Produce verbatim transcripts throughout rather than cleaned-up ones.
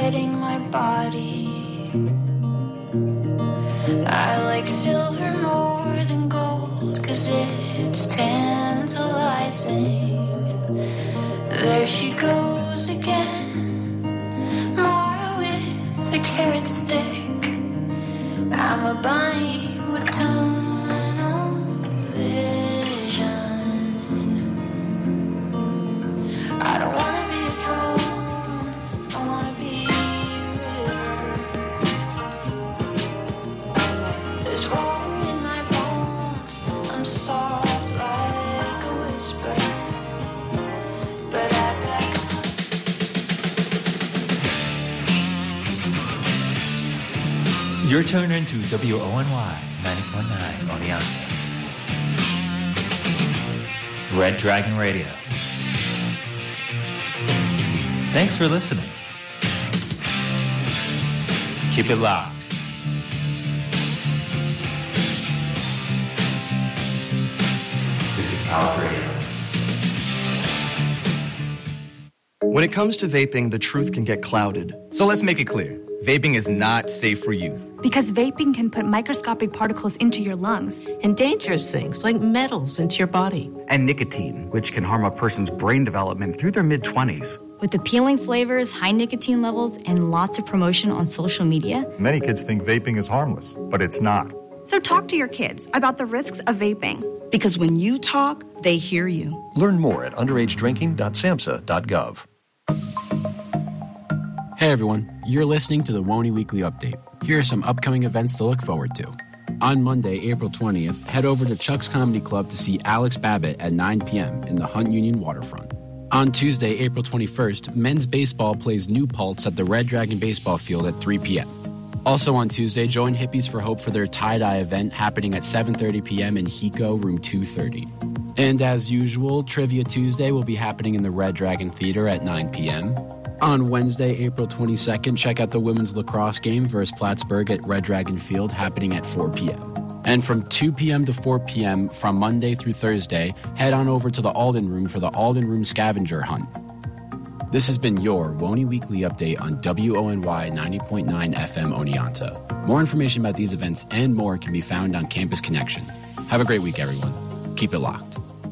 sweating my body. I like silver more than gold, 'cause it's tantalizing. There she goes again, Mara with a carrot stick. I'm a bunny with tunnel vision. I don't wanna be a drone, I wanna be a river. There's water in my bones, I'm soft like a whisper. But I back up. You're tuned into W O N Y ninety point nine Oneonta. Red Dragon Radio. Thanks for listening. Keep it locked. This is Power Radio. When it comes to vaping, the truth can get clouded. So let's make it clear. Vaping is not safe for youth. Because vaping can put microscopic particles into your lungs. And dangerous things like metals into your body. And nicotine, which can harm a person's brain development through their mid-twenties. With appealing flavors, high nicotine levels, and lots of promotion on social media. Many kids think vaping is harmless, but it's not. So talk to your kids about the risks of vaping. Because when you talk, they hear you. Learn more at underage drinking dot samhsa dot gov. Hey everyone, you're listening to the Woney Weekly Update. Here are some upcoming events to look forward to. On Monday, April twentieth, head over to Chuck's Comedy Club to see Alex Babbitt at nine p.m. in the Hunt Union Waterfront. On Tuesday, April twenty-first, men's baseball plays New Paltz at the Red Dragon Baseball Field at three p.m. Also on Tuesday, join Hippies for Hope for their tie-dye event happening at seven thirty p.m. in Hiko, room two thirty. And as usual, Trivia Tuesday will be happening in the Red Dragon Theater at nine p.m. On Wednesday, April twenty-second, check out the women's lacrosse game versus Plattsburgh at Red Dragon Field happening at four p.m. And from two p.m. to four p.m. from Monday through Thursday, head on over to the Alden Room for the Alden Room Scavenger Hunt. This has been your Woney Weekly Update on W O N Y ninety point nine F M Oneonta. More information about these events and more can be found on Campus Connection. Have a great week, everyone. Keep it locked.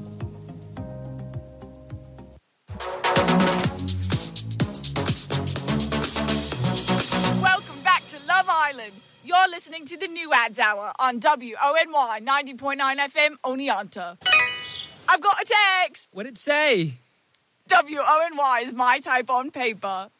You're listening to the New Ads Hour on W O N Y ninety point nine F M Oneonta. I've got a text. What'd it say? W O N Y is my type on paper.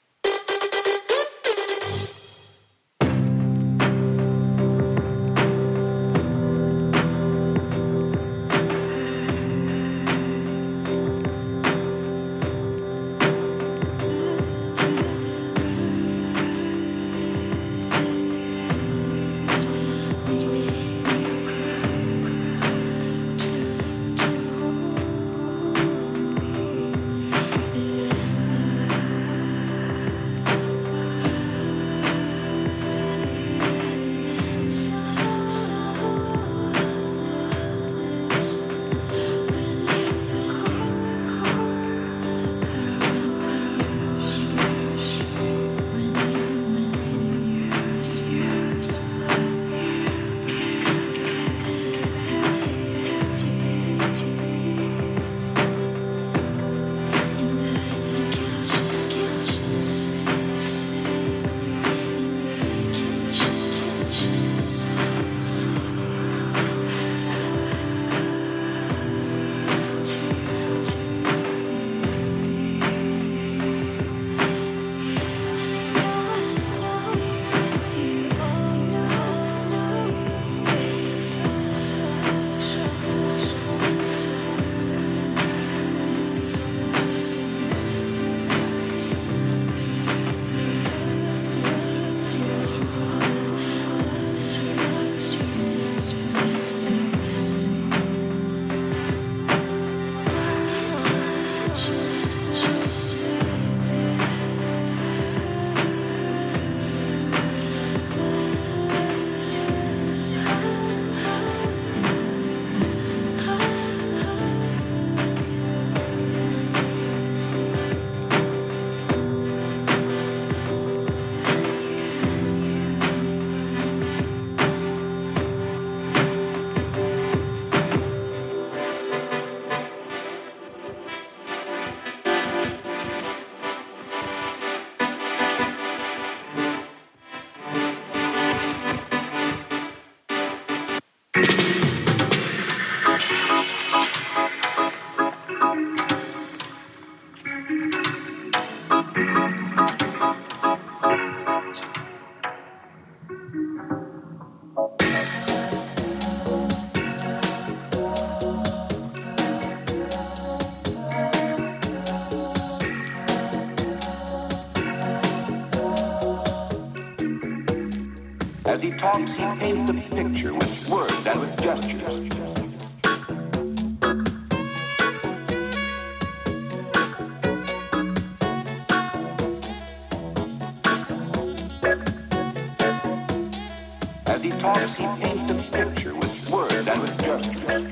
As he talks, he paints a picture with words and with gestures. As he talks, he paints a picture with words and with gestures.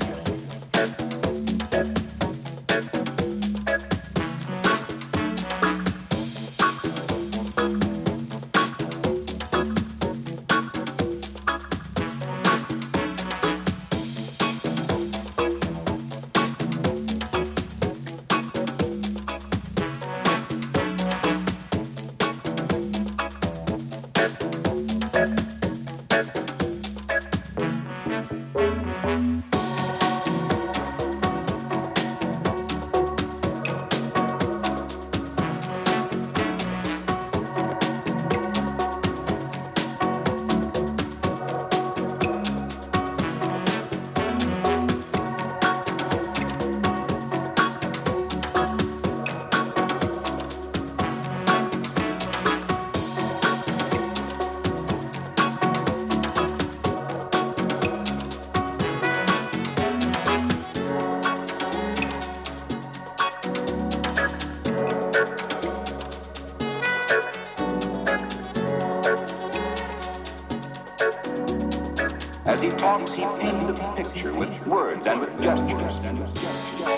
As he talks, he paints a picture with words and with gestures.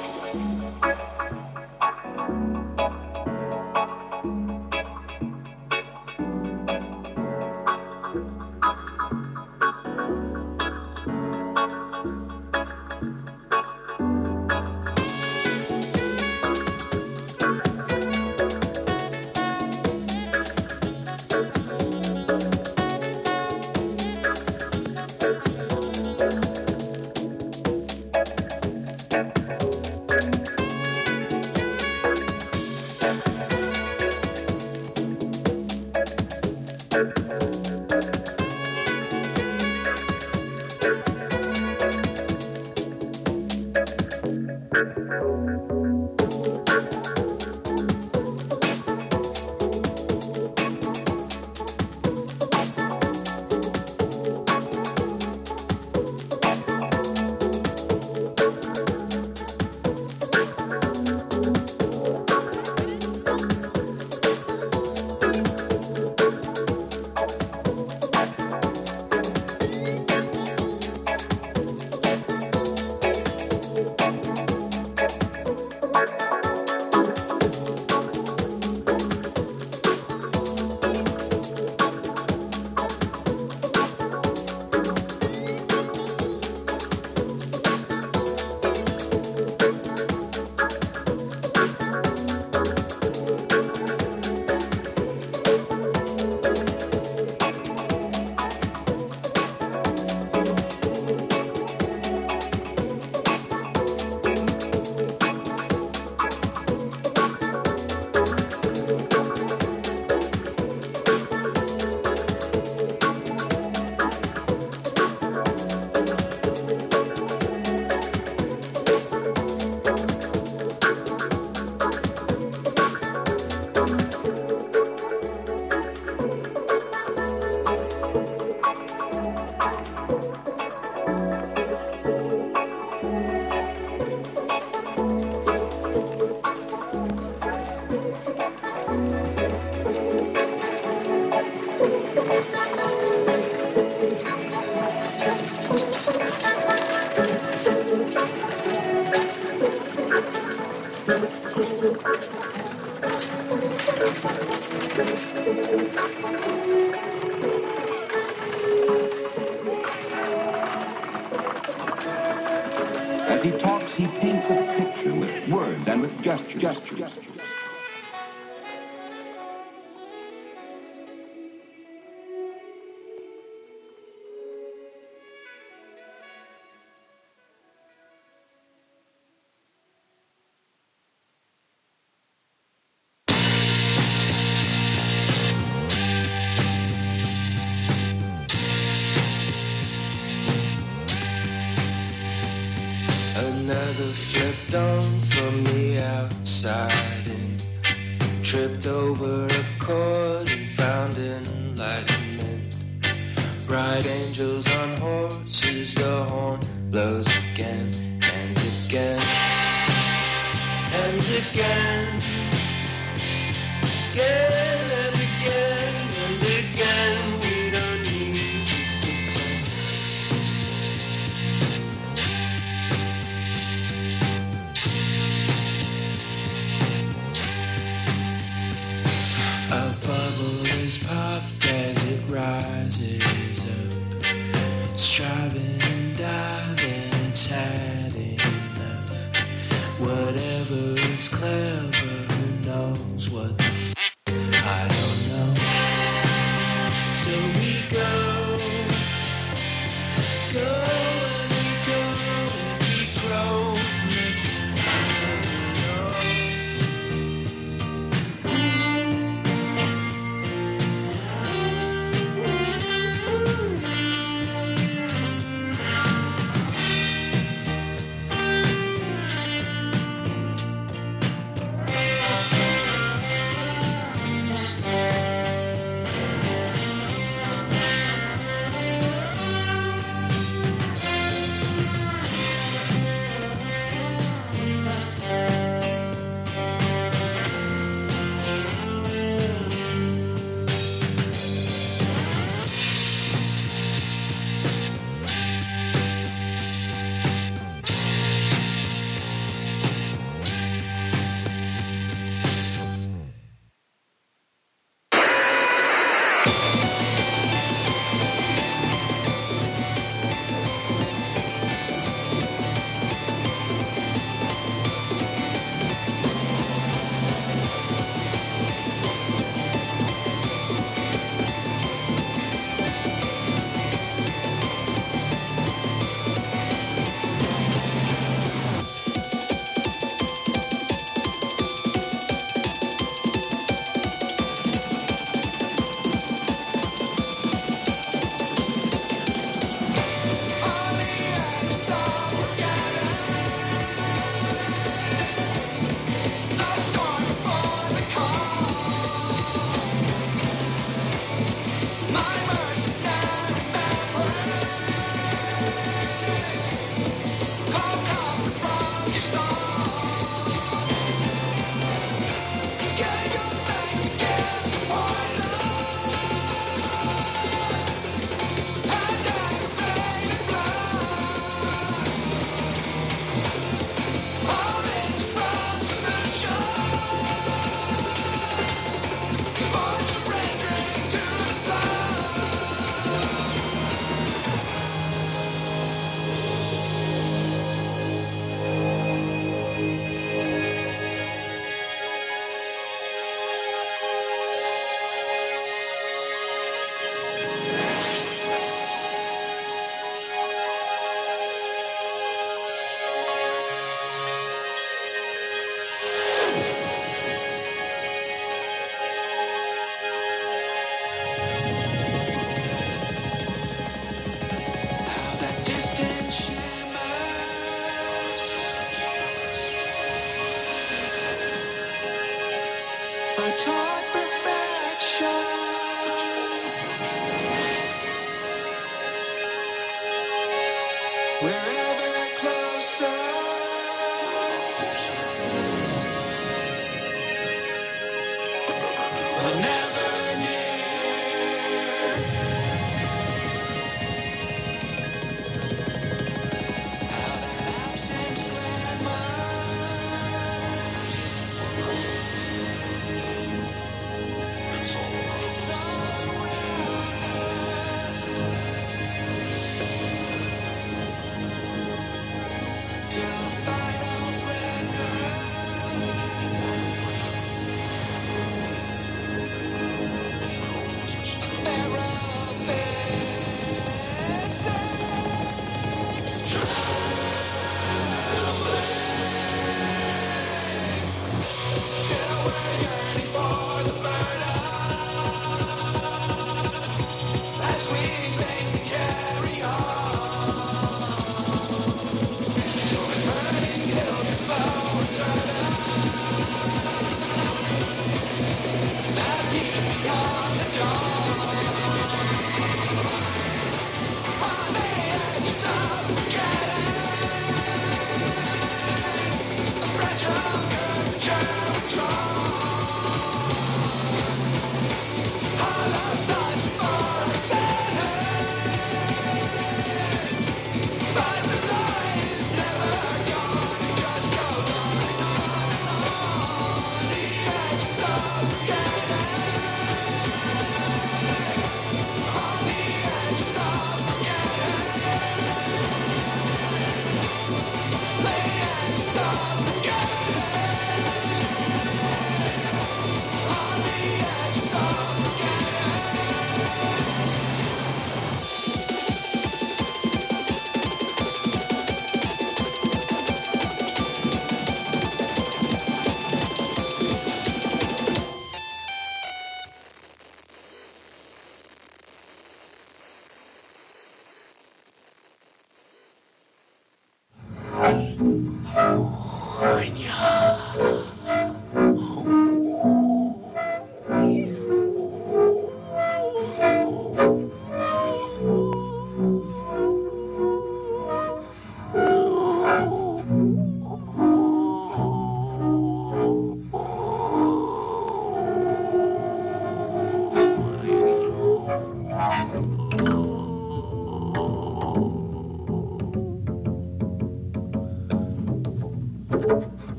As he talks, he paints a picture with words and with gestures. gestures. Another flipped on from the outside and tripped over a cord and found enlightenment. Bright angels on horses, the horn blows again and again and again, again and again and again. We don't need to pretend. A bubble is popped as it rises up, striving and diving, it's had enough. Whatever is clever, who knows what the f***, I don't know. So we go, go and we go and we grow, makes sense of it all.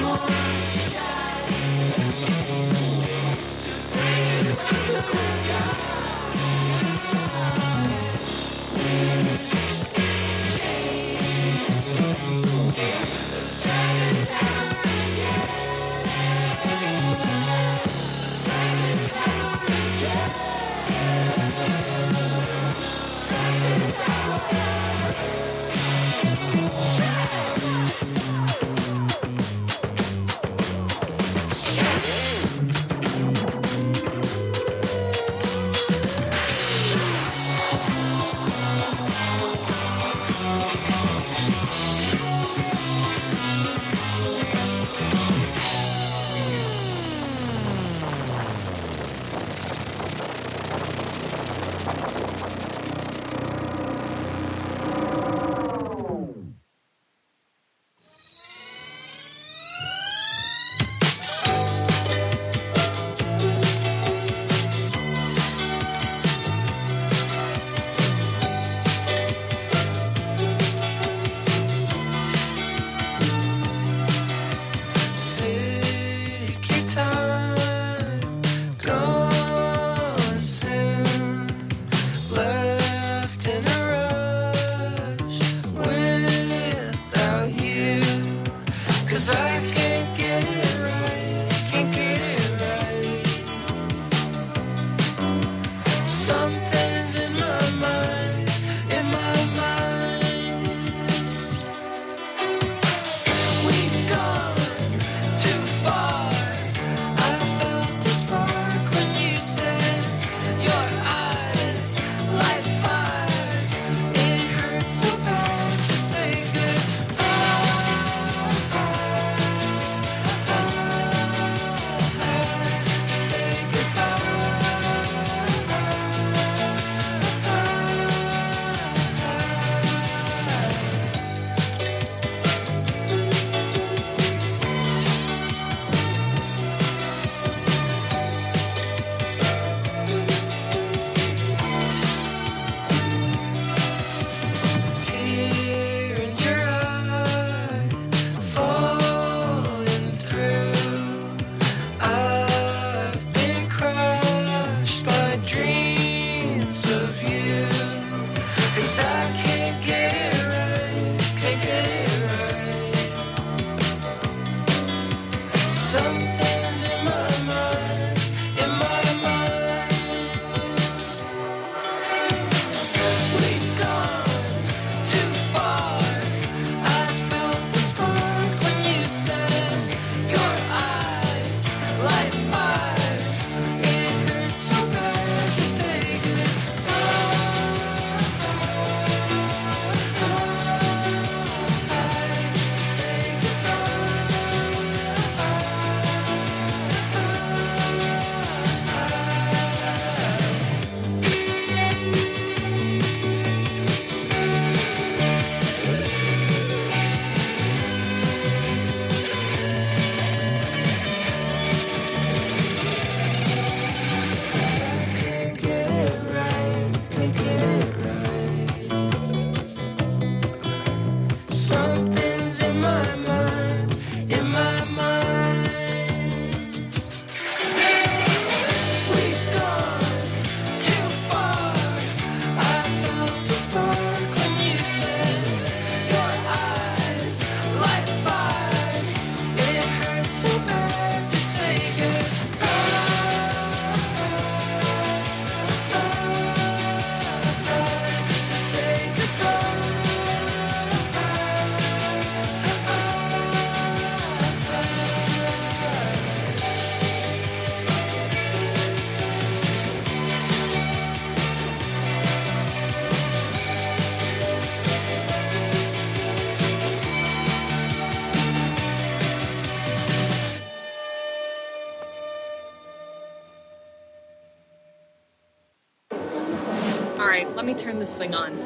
Alright, let me turn this thing on.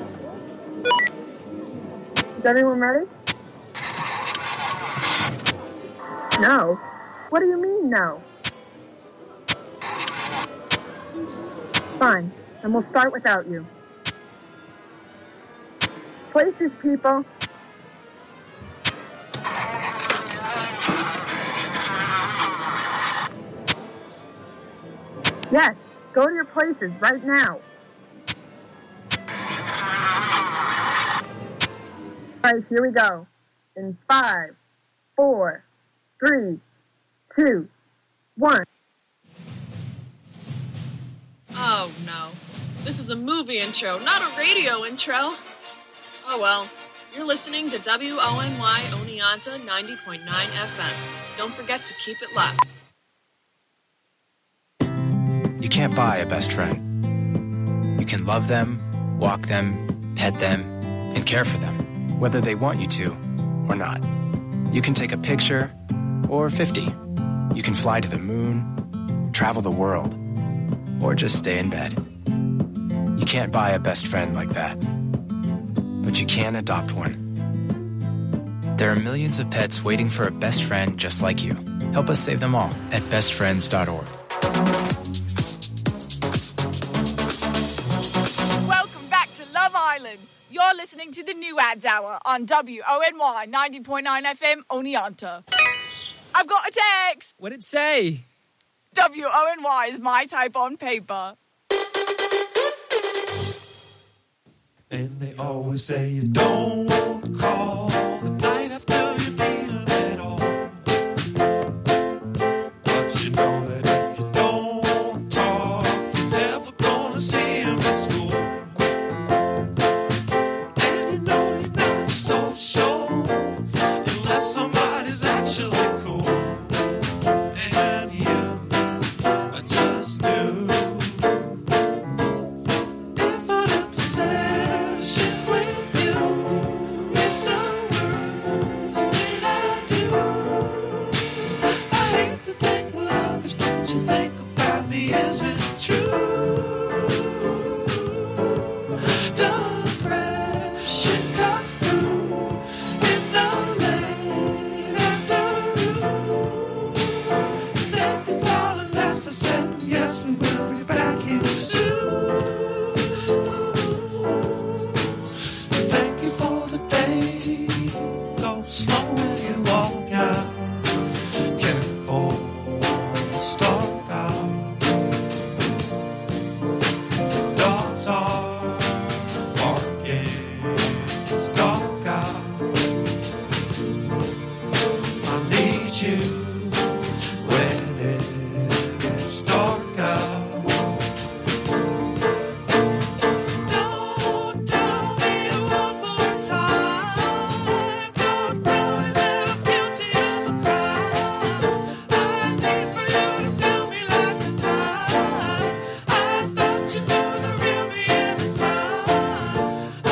Is everyone ready? No. What do you mean, no? Fine, and we'll start without you. Places, people. Yes, go to your places right now. All right, here we go. In five, four, three, two, one. Oh no. This is a movie intro, not a radio intro. Oh well. You're listening to W O N Y Oneonta ninety point nine F M. Don't forget to keep it locked. You can't buy a best friend. You can love them, walk them, pet them, and care for them, whether they want you to or not. You can take a picture or fifty. You can fly to the moon, travel the world, or just stay in bed. You can't buy a best friend like that, but you can adopt one. There are millions of pets waiting for a best friend just like you. Help us save them all at best friends dot org. Welcome back to Love Island. You're listening to the New Ads Hour on W O N Y ninety point nine F M Oneonta. I've got a text. What'd it say? W O N Y is my type on paper. And they always say you don't call the night after you beat them at all. But you know that if you don't talk, you're never gonna see them at school. And you know you're not so sure unless somebody's actually cool. And you are just new. If I didn't say shit with you, it's the worst that I do. I hate to think what others don't you think about me isn't true. Depression cuts through in the late afternoon. They can call and that's a set. Yes, we will be back here soon. Thank you for the day. Go slow when you walk out. Careful, stalk out. Dogs are barking. Stalk out. I need you when it's dark out. Don't tell me one more time. Don't tell me that I'm guilty of a crime. I need for you to feel me like a knife. I thought you knew the real me and it's mine.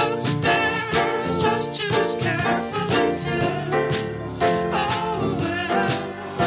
Upstairs, just choose carefully, dear. Oh well.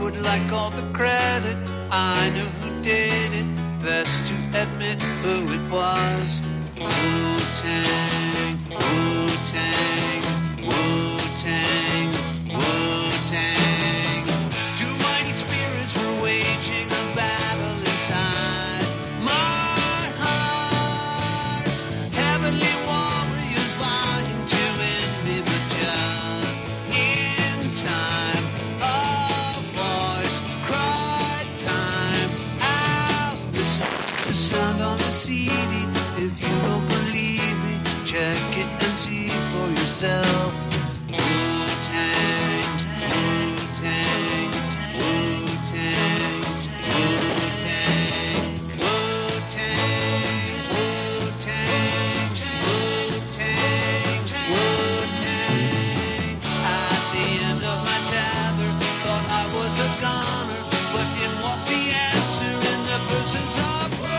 would like all the credit. I knew who did it, best to admit who it was. Wu-Tang, Wu-Tang, Wu-Tang, Wu-Tang. Two mighty spirits were waging a battle inside my heart. Heavenly warriors vying to end me, but just in time. A voice cried time out. The, the sound on the C D. If you don't believe me, check it and see for yourself. Wu-Tang, Wu-Tang, Wu-Tang, Wu-Tang, Wu-Tang, Wu-Tang, Wu-Tang, Wu-Tang. At the end of my tether, thought I was a goner, but in walked the answer in the persons of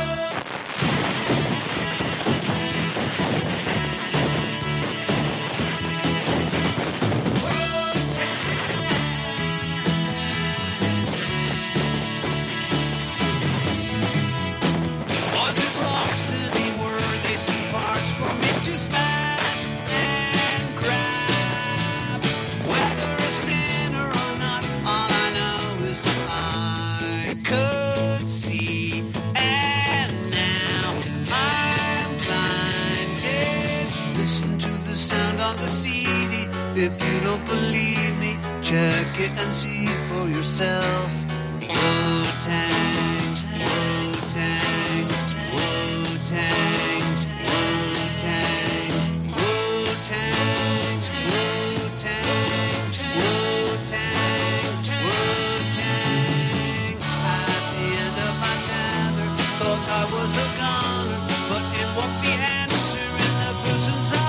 If you don't believe me, check it and see for yourself. Wu-Tang, Wu-Tang, Wu-Tang, Wu-Tang, Wu-Tang, Wu-Tang, Wu-Tang, Wu-Tang. At the end of my tether, thought I was a goner, but it walked the answer in the persons of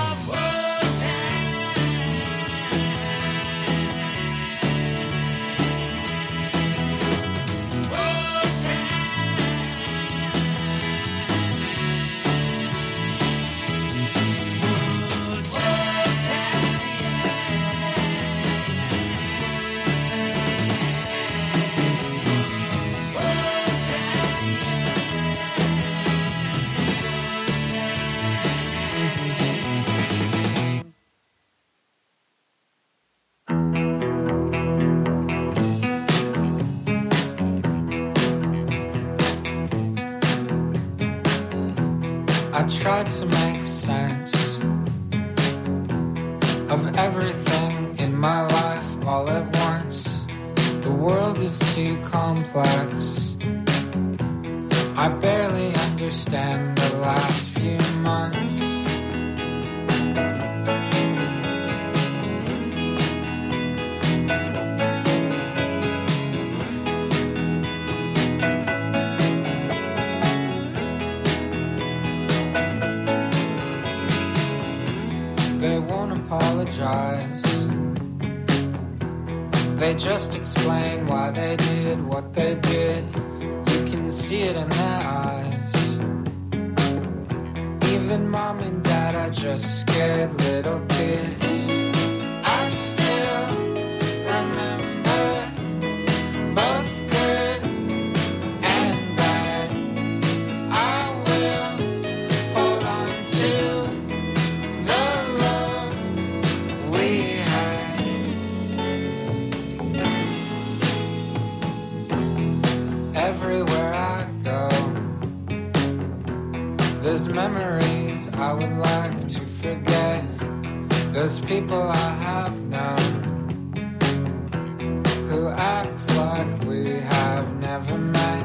I tried to make sense of everything in my life all at once. The world is too complex. I barely understand the last few months. They won't apologize. They just explain why they did what they did. You can see it in their eyes. Even mom and dad are just scared little kids. I still remember both good and bad. I will hold on to the love we had. Everywhere I go, there's memories I would like to forget. There's people I have known who act like we have never met.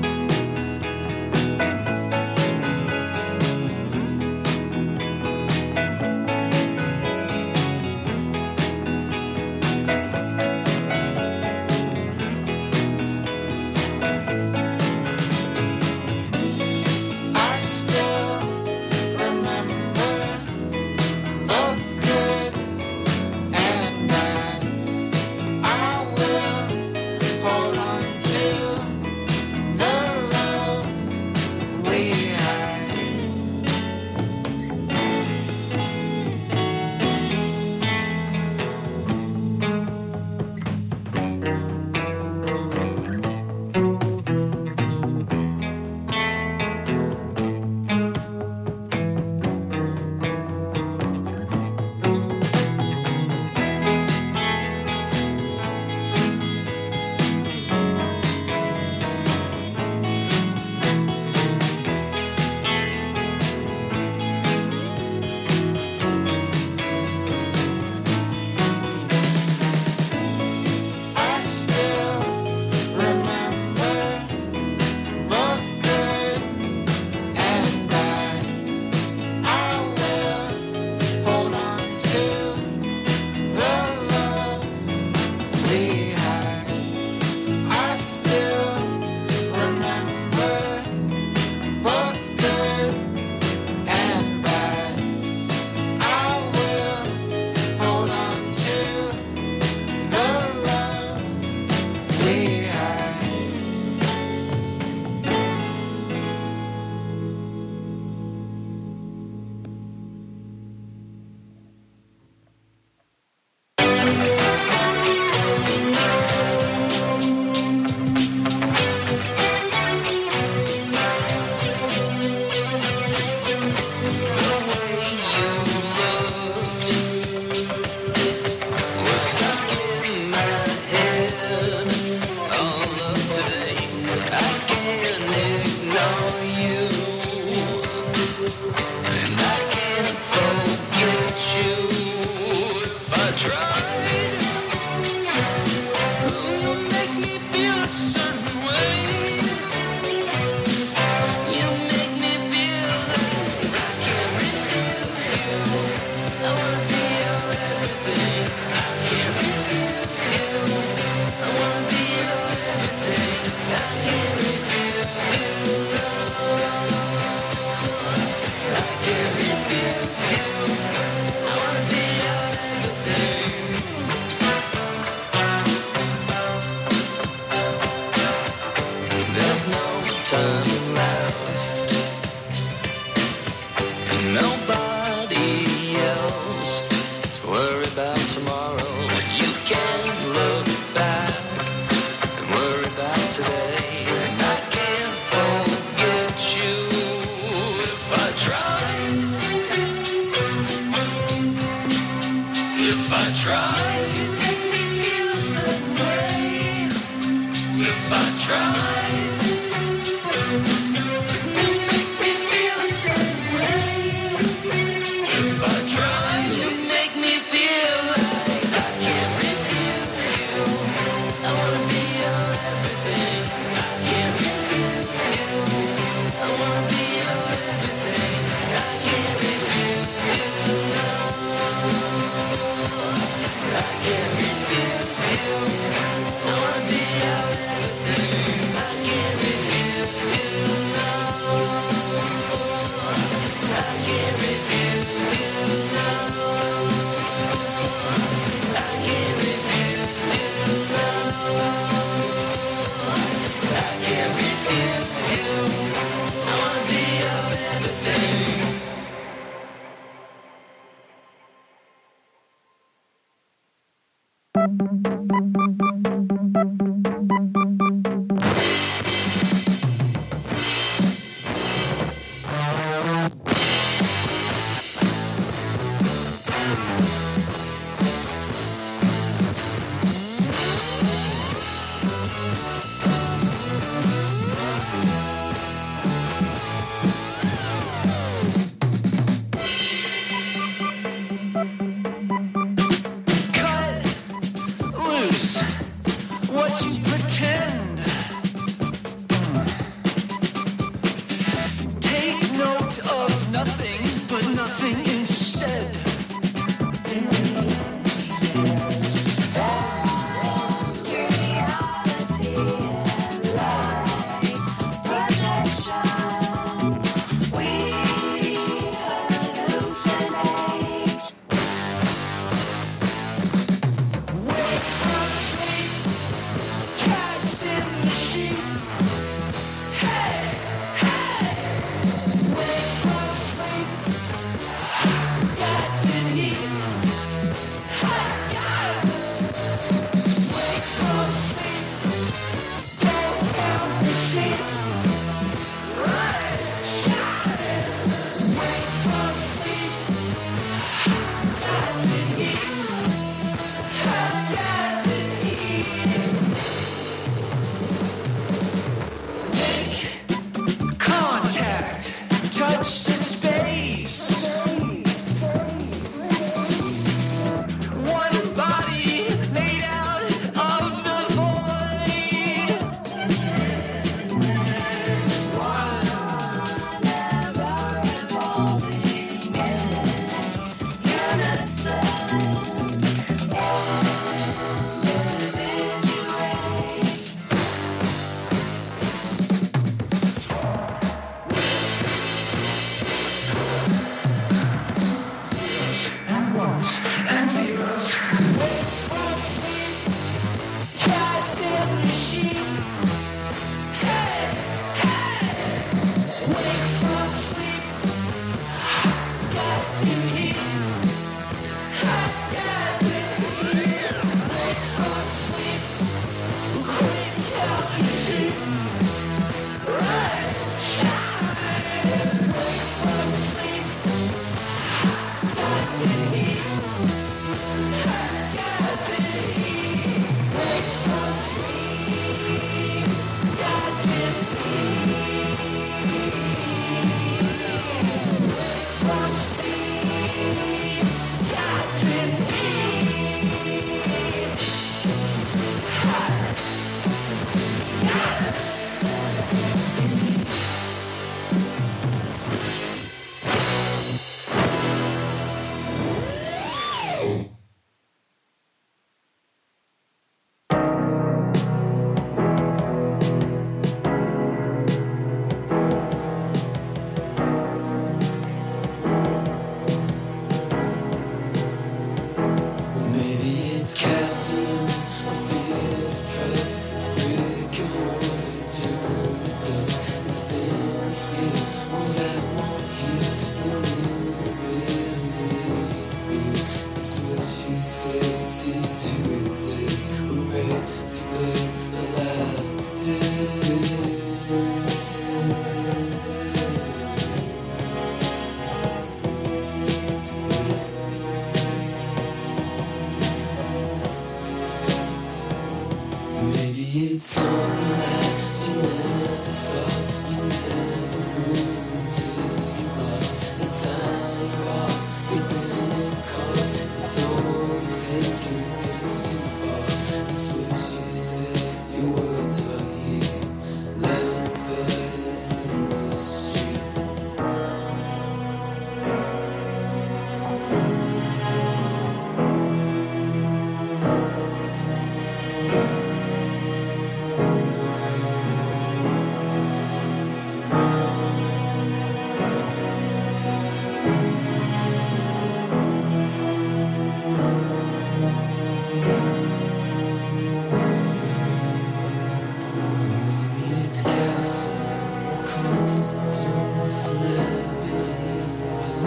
I still remember both good and bad. I will hold on to nobody else to worry about tomorrow. You can look back and worry about today, and I can't forget you if I tried. If I tried, you'd make me feel a certain way. If I tried, you'd make me feel a certain way. If I tried, you'd make me feel like I can't refuse you. I wanna be your everything. I can't refuse you. I wanna be your everything. I can't refuse you. No, I can't refuse you. I wanna be your everything. I can't refuse you. No, I can't refuse you. No, I can't refuse you. No, I can't refuse you. I wanna be your everything.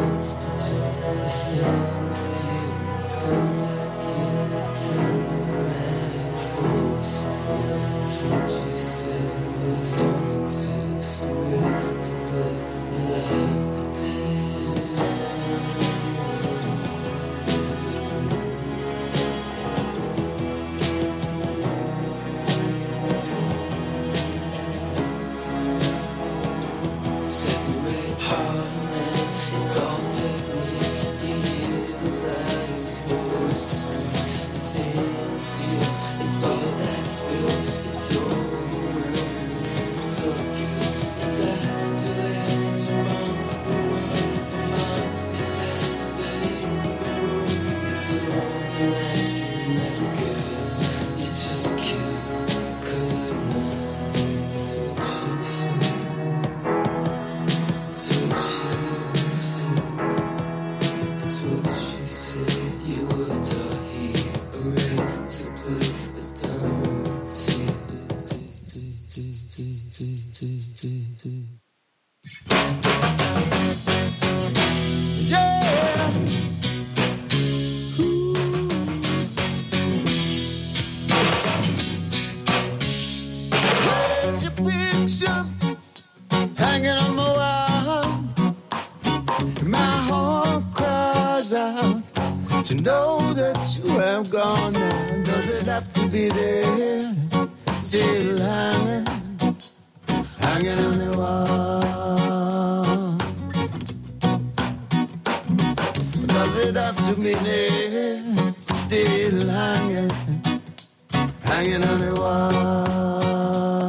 force, but to stand still. It's cause that kill. It's a nomadic force of will. It's what you said, words don't exist. A will to play, alive today. To know that you have gone now, does it have to be there? Still hanging, hanging on the wall. Does it have to be there? Still hanging, hanging on the wall.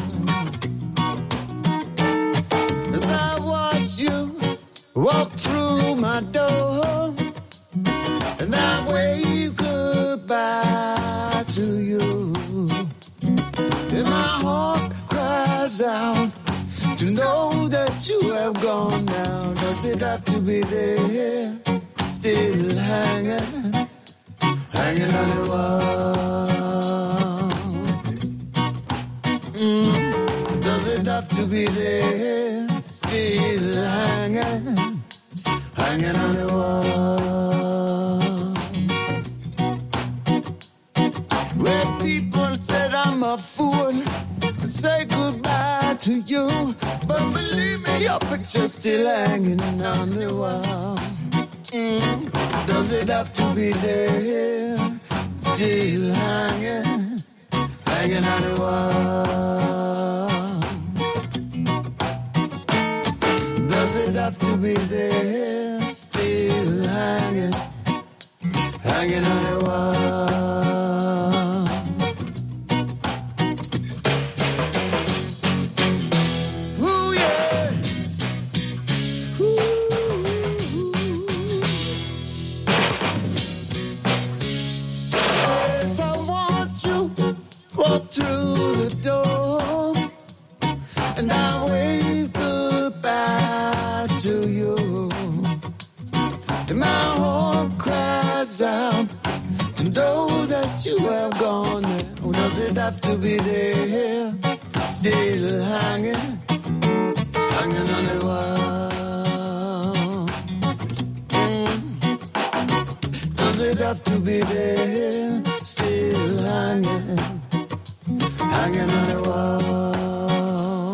As I watch you walk through my door, and I wave goodbye to you, and my heart cries out to know that you have gone now. Does it have to be there? Still hanging, hanging on the wall. Mm. Does it have to be there? Still hanging, hanging on the wall. Where people said I'm a fool and say goodbye to you, but believe me, your picture's still hanging on the wall. Mm. Does it have to be there? Still hanging, hanging on the wall. Does it have to be there? Still hanging, hanging on the wall. Walk through the door, and I wave goodbye to you, and my heart cries out to know that you have gone now. Does it have to be there? Still hanging, hanging on the wall. Mm. Does it have to be there? Still hanging, hanging on the wall.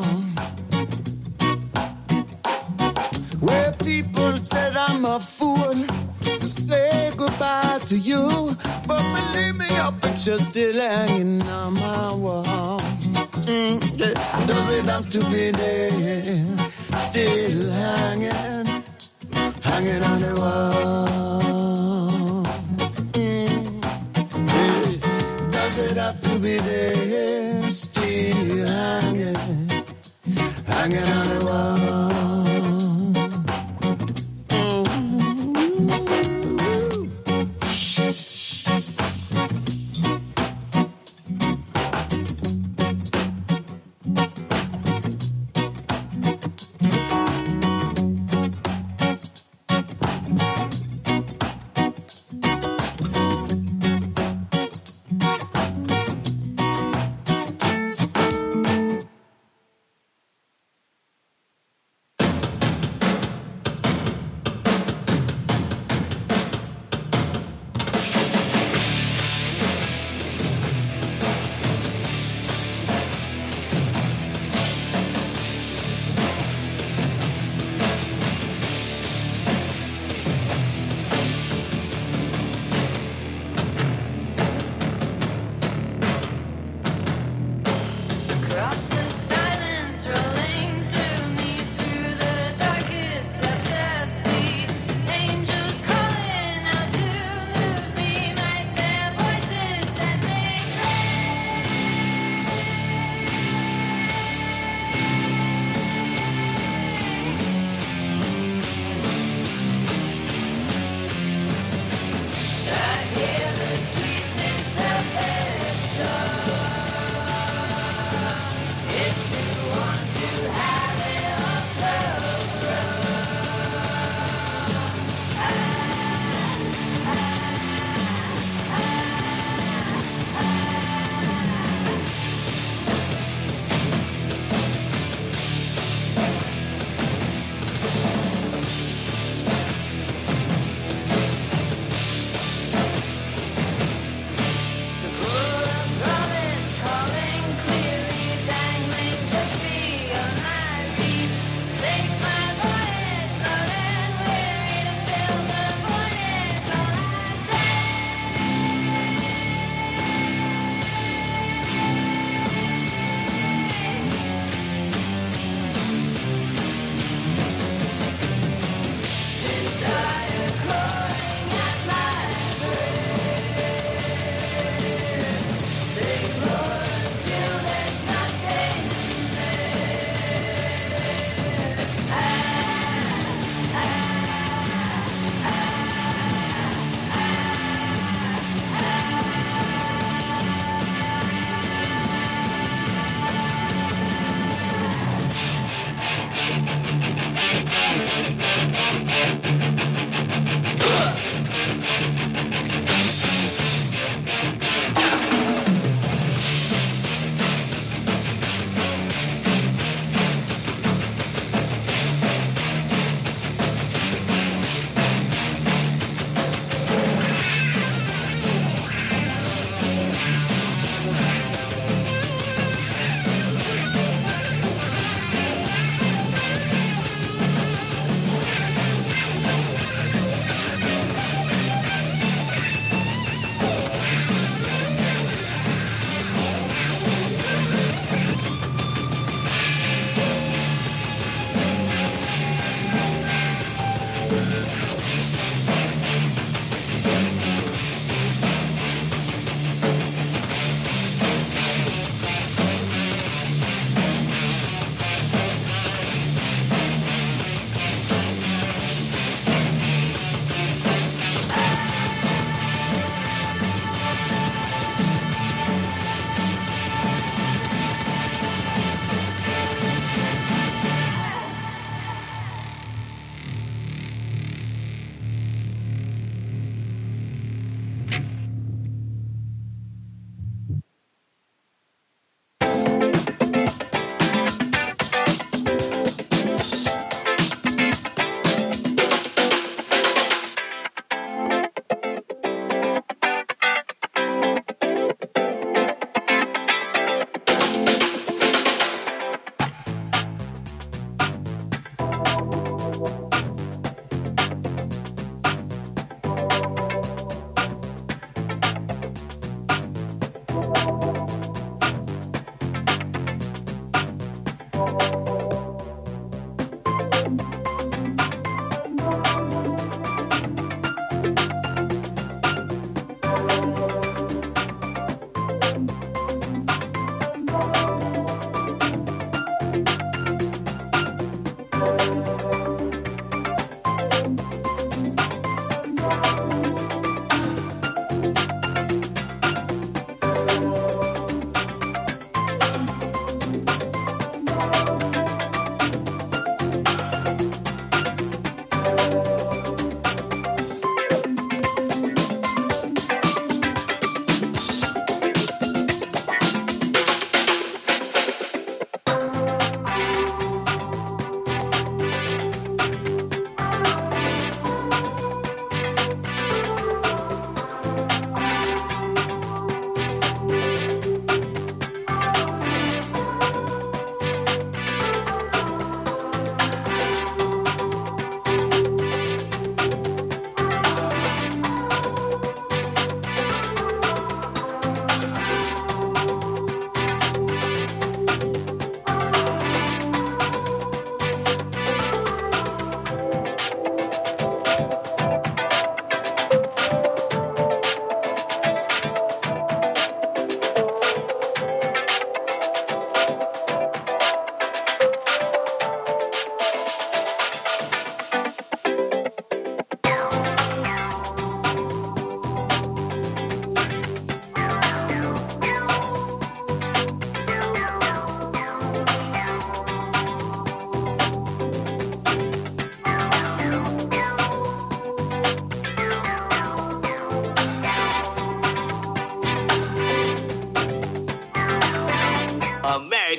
Where people said I'm a fool to say goodbye to you, but believe me, your picture's still hanging on my wall. Mm, yeah. Does it have to be there? Still hanging, hanging on the wall. Mm, yeah. Does it have to be there? Still hanging, hanging on the wall.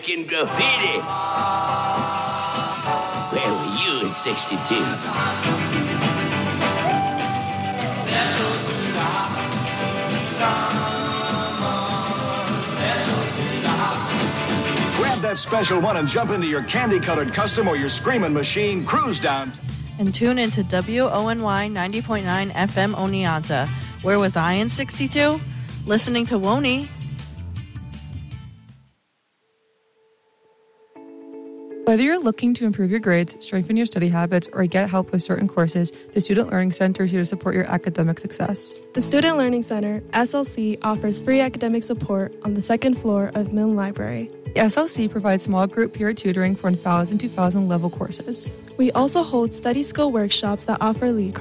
making graffiti. Where were you in sixty-two? Grab that special one and jump into your candy-colored custom or your screaming machine. Cruise down. And tune into W O N Y ninety point nine F M Oneonta. Where was I in sixty-two? Listening to Woney. Whether you're looking to improve your grades, strengthen your study habits, or get help with certain courses, the Student Learning Center is here to support your academic success. The Student Learning Center, S L C, offers free academic support on the second floor of Milne Library. The S L C provides small group peer tutoring for one thousand to two thousand level courses. We also hold study skill workshops that offer lead